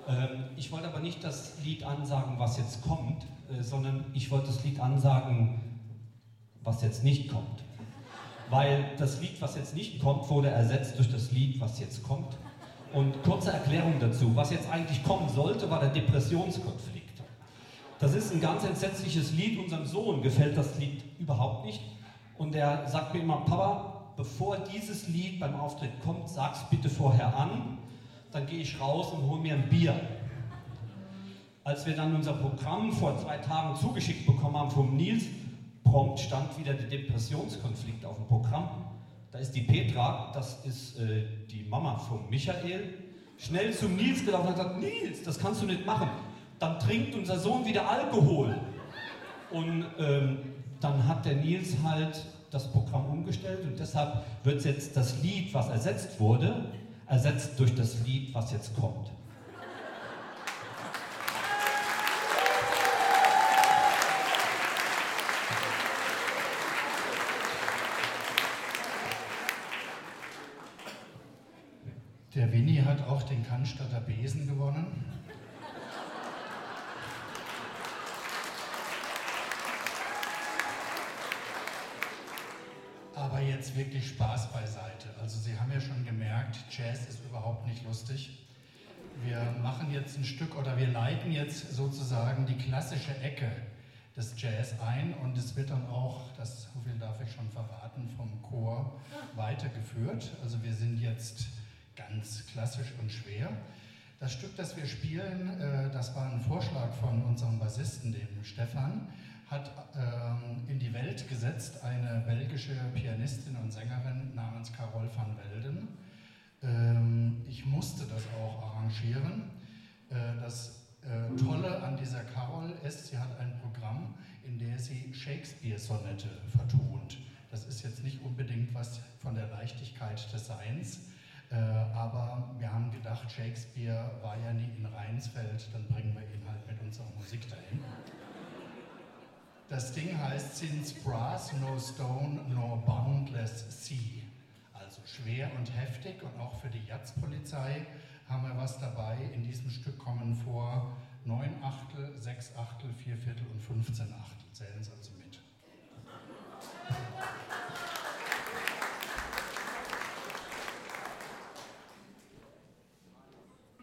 Ich wollte aber nicht das Lied ansagen, was jetzt kommt, sondern ich wollte das Lied ansagen, was jetzt nicht kommt. Weil das Lied, was jetzt nicht kommt, wurde ersetzt durch das Lied, was jetzt kommt. Und kurze Erklärung dazu. Was jetzt eigentlich kommen sollte, war der Depressionskonflikt. Das ist ein ganz entsetzliches Lied. Unserem Sohn gefällt das Lied überhaupt nicht. Und er sagt mir immer, Papa, bevor dieses Lied beim Auftritt kommt, sag's bitte vorher an. Dann gehe ich raus und hole mir ein Bier. Als wir dann unser Programm vor 2 Tagen zugeschickt bekommen haben vom Nils, prompt stand wieder der Depressionskonflikt auf dem Programm. Da ist die Petra, das ist die Mama von Michael, schnell zum Nils gelaufen und hat gesagt, Nils, das kannst du nicht machen. Dann trinkt unser Sohn wieder Alkohol. Und dann hat der Nils halt das Programm umgestellt und deshalb wird jetzt das Lied, was ersetzt wurde, ersetzt durch das Lied, was jetzt kommt. Der Winnie hat auch den Cannstatter Besen gewonnen. Aber jetzt wirklich Spaß beiseite. Also Sie haben ja schon gemerkt, Jazz ist überhaupt nicht lustig. Wir machen jetzt ein Stück oder wir leiten jetzt sozusagen die klassische Ecke des Jazz ein und es wird dann auch, das so viel darf ich schon verraten, vom Chor weitergeführt. Also wir sind jetzt ganz klassisch und schwer. Das Stück, das wir spielen, das war ein Vorschlag von unserem Bassisten, dem Stefan, hat in die Welt gesetzt eine belgische Pianistin und Sängerin namens Carole van Welden. Ich musste das auch arrangieren. Das Tolle an dieser Carole ist, sie hat ein Programm, in dem sie Shakespeare-Sonette vertont. Das ist jetzt nicht unbedingt was von der Leichtigkeit des Seins, aber wir haben gedacht, Shakespeare war ja nie in Rheinsfeld, dann bringen wir ihn halt mit unserer Musik dahin. Das Ding heißt Since Brass, No Stone, Nor Boundless Sea. Also schwer und heftig und auch für die Jazzpolizei haben wir was dabei. In diesem Stück kommen vor 9 Achtel, 6 Achtel, 4 Viertel und 15 Achtel. Zählen Sie also mit.